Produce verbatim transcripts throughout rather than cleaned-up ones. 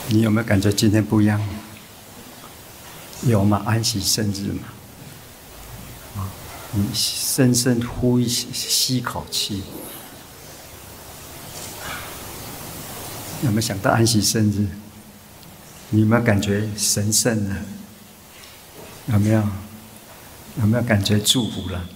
你有没有感觉今天不一样？有吗？安息圣日嘛。啊，你深深呼一吸口气，有没有想到安息圣日？你有没有感觉神圣了？有没有？有没有感觉祝福了？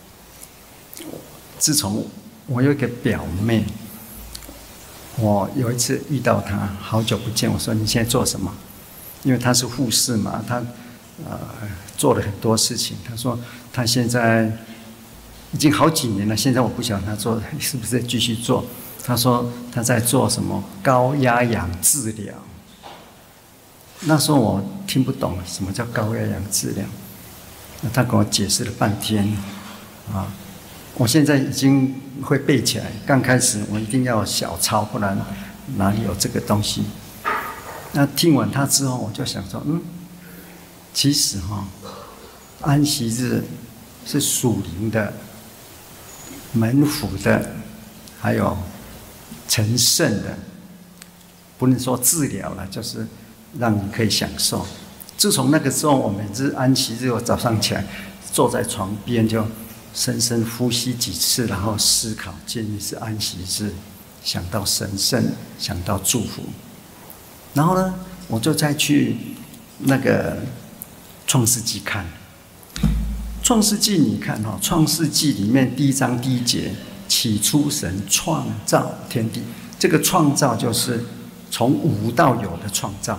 自从我有一个表妹，我有一次遇到她，好久不见，我说你现在做什么？因为她是护士嘛，她呃做了很多事情。她说她现在已经好几年了，现在我不晓得她做是不是在继续做。她说她在做什么高压氧治疗。那时候我听不懂什么叫高压氧治疗，那她跟我解释了半天啊。我现在已经会背起来，刚开始我一定要小抄，不然哪里有这个东西？那听完他之后，我就想说，嗯，其实哈、哦，安息日是属灵的、门府的，还有成圣的，不能说治疗了，就是让你可以享受。自从那个时候，我每次安息日，我早上起来坐在床边就深深呼吸几次，然后思考今天是安息日，想到神圣，想到祝福。然后呢，我就再去那个创世纪看。创世纪你看哈，创世纪里面第一章第一节，起初神创造天地。这个创造就是从无到有的创造。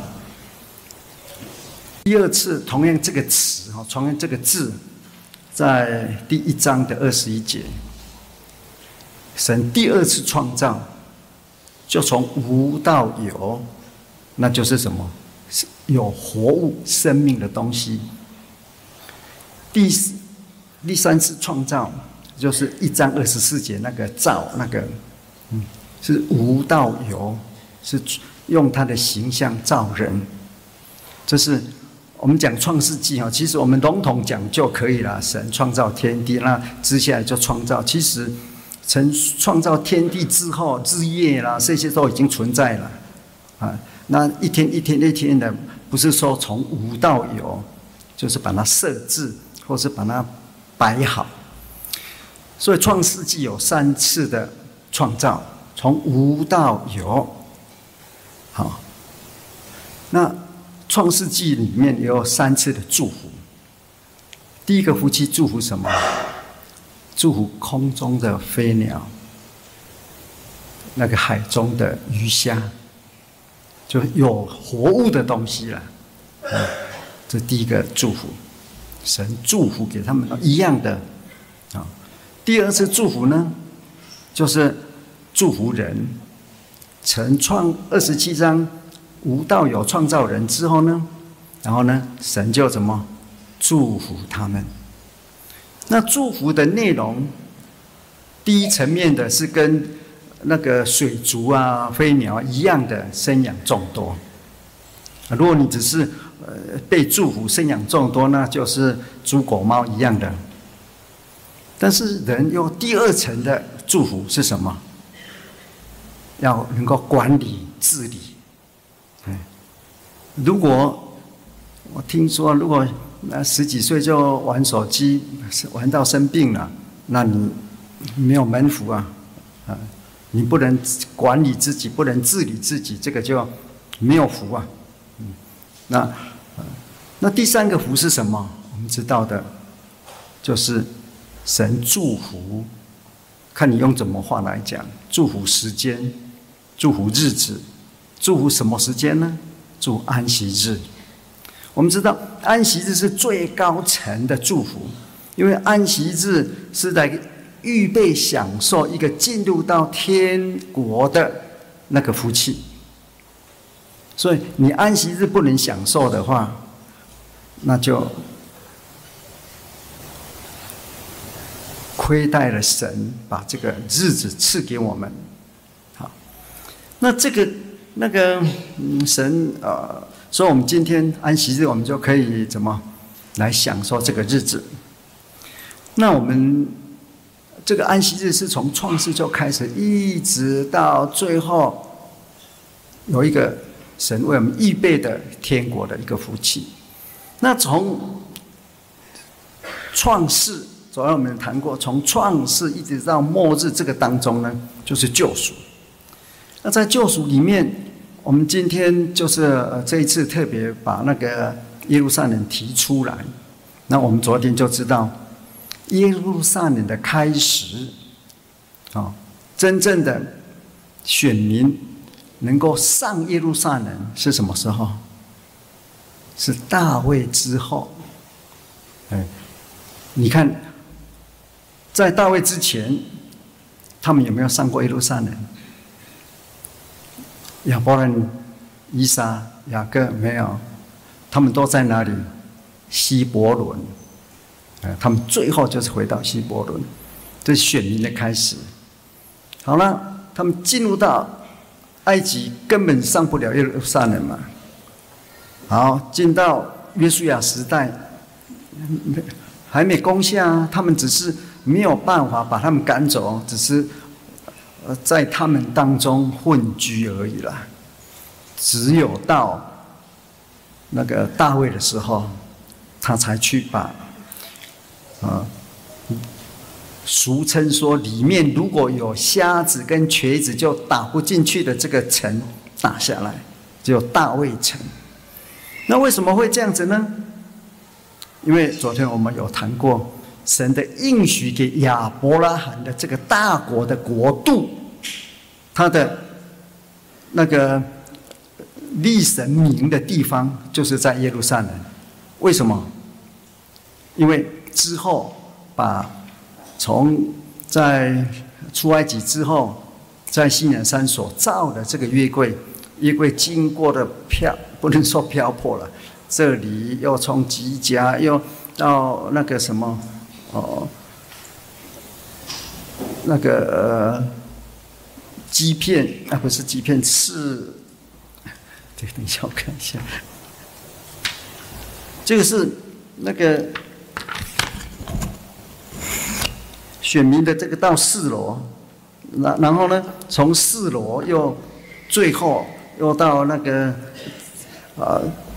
第二次同样这个词哈，同样这个字，在第一章的二十一节，神第二次创造，就从无到有，那就是什么？有活物、生命的东西。第第三次创造，就是一章二十四节那个造，那个嗯，是无到有，是用他的形象造人。这是我们讲创世纪哈，其实我们笼统讲就可以了。神创造天地，那接下来就创造。其实神创造天地之后，日夜啦，这些都已经存在了啊。那一天一天一天的，不是说从无到有，就是把它设置，或是把它摆好。所以创世纪有三次的创造，从无到有。好，那创世纪里面也有三次的祝福。第一个福气祝福什么？祝福空中的飞鸟，那个海中的鱼虾，就有活物的东西了。嗯，这第一个祝福，神祝福给他们一样的啊。第二次祝福呢，就是祝福人。从创二十七章无到有创造人之后呢，然后呢，神就怎么祝福他们？那祝福的内容，第一层面的是跟那个水族啊、飞鸟一样的生养众多。如果你只是呃被祝福生养众多，那就是猪狗猫一样的。但是人有第二层的祝福是什么？要能够管理治理。如果我听说，如果那十几岁就玩手机，玩到生病了，那你没有门福啊，啊，你不能管理自己，不能治理自己，这个就没有福啊。嗯，那那第三个福是什么？我们知道的，就是神祝福，看你用怎么话来讲，祝福时间，祝福日子，祝福什么时间呢？祝安息日。我们知道安息日是最高层的祝福，因为安息日是在预备享受一个进入到天国的那个福气。所以你安息日不能享受的话，那就亏待了神把这个日子赐给我们。好，那这个那个、嗯、神呃，所以我们今天安息日，我们就可以怎么来享受这个日子？那我们这个安息日是从创世就开始，一直到最后有一个神为我们预备的天国的一个福气。那从创世，昨天我们谈过，从创世一直到末日这个当中呢，就是救赎。那在救赎里面，我们今天就是呃这一次特别把那个耶路撒冷提出来。那我们昨天就知道，耶路撒冷的开始，啊、哦，真正的选民能够上耶路撒冷是什么时候？是大卫之后。哎，你看，在大卫之前，他们有没有上过耶路撒冷？亚伯兰、以撒、雅各没有，他们都在哪里？希伯伦。呃，他们最后就是回到希伯伦，这是选民的开始。好了，他们进入到埃及，根本上不了耶路撒冷嘛。好，进到约书亚时代，还没攻下，他们只是没有办法把他们赶走，只是呃在他们当中混居而已啦。只有到那个大卫的时候，他才去把啊，俗称说里面如果有瞎子跟瘸子就打不进去的这个城打下来，只有大卫城。那为什么会这样子呢？因为昨天我们有谈过，神的应许给亚伯拉罕的这个大国的国度，他的那个立神名的地方就是在耶路撒冷。为什么？因为之后把从在出埃及之后，在西乃山所造的这个约柜，约柜经过的漂，不能说漂泊了，这里又从吉甲又到那个什么哦，那个呃基片啊，不是基片，是，对，等一下我看一下，这个是那个选民的这个到四楼，然然后呢，从四楼又最后又到那个呃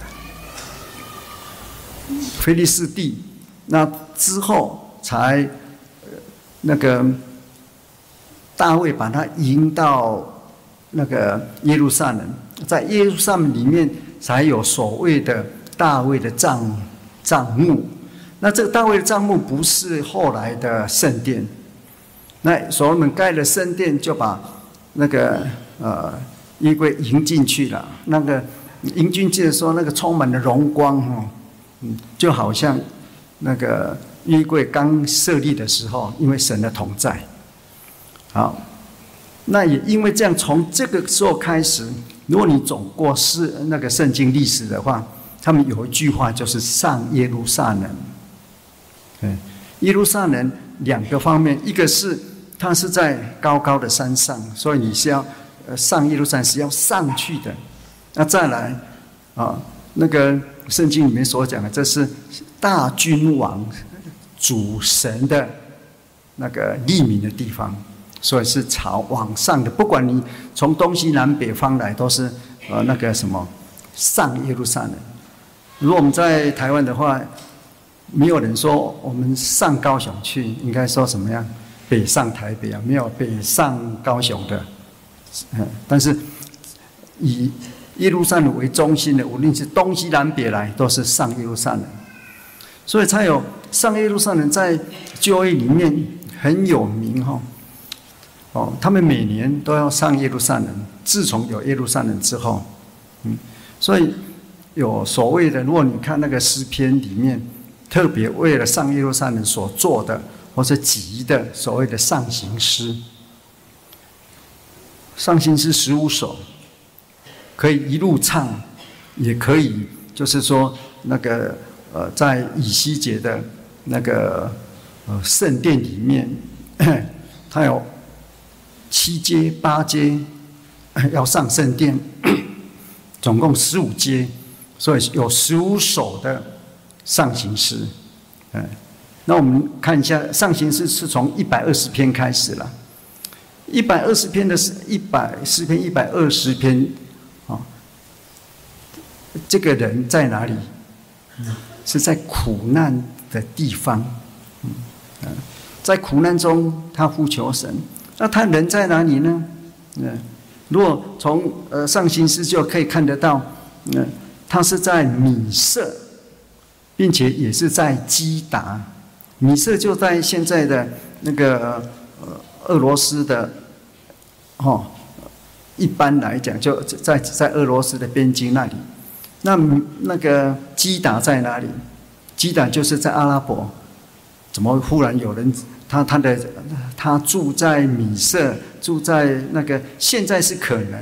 腓利士地，那之后才、呃、那个大卫把他迎到那个耶路撒冷，在耶路撒冷里面才有所谓的大卫的帐帐幕。那这个大卫的帐幕不是后来的圣殿，那所罗门盖了圣殿，就把那个呃约柜迎进去了。那个迎进去的时候，那个充满了荣光哦，嗯，就好像那个约柜刚设立的时候，因为神的同在。好，那也因为这样，从这个时候开始，如果你走过是那个圣经历史的话，他们有一句话就是上耶路撒冷。对，耶路撒冷两个方面，一个是它是在高高的山上，所以你是要呃上耶路撒冷是要上去的。那再来啊，那个圣经里面所讲的，这是大君王主神的那个立名的地方，所以是朝往上的。不管你从东西南北方来，都是呃那个什么上耶路撒冷。如果我们在台湾的话，没有人说我们上高雄去，应该说什么样？北上台北啊，没有北上高雄的。嗯，但是以耶路撒冷为中心的，无论是东西南北来，都是上耶路撒冷。所以才有上耶路撒冷在旧约里面很有名哈。哦，他们每年都要上耶路撒冷。自从有耶路撒冷之后，嗯，所以有所谓的，如果你看那个诗篇里面，特别为了上耶路撒冷所做的，或者集的所谓的上行诗，上行诗十五首，可以一路唱，也可以就是说那个呃，在以西结的那个呃圣殿里面，它有七阶八阶要上圣殿，总共十五阶，所以有十五首的上行诗。嗯，那我们看一下上行诗是从一百二十篇开始了，一百二十篇的是一百诗篇一百二十篇啊， 这个人在哪里？是在苦难的地方，嗯，在苦难中他呼求神。那他人在哪里呢？嗯，如果从呃上行诗就可以看得到，嗯，他是在米色，并且也是在基达。米色就在现在的那个呃俄罗斯的，哦，一般来讲就在在俄罗斯的边境那里。那那个基达在哪里？基达就是在阿拉伯。怎么忽然有人他他的他住在米色，住在那个现在是可能，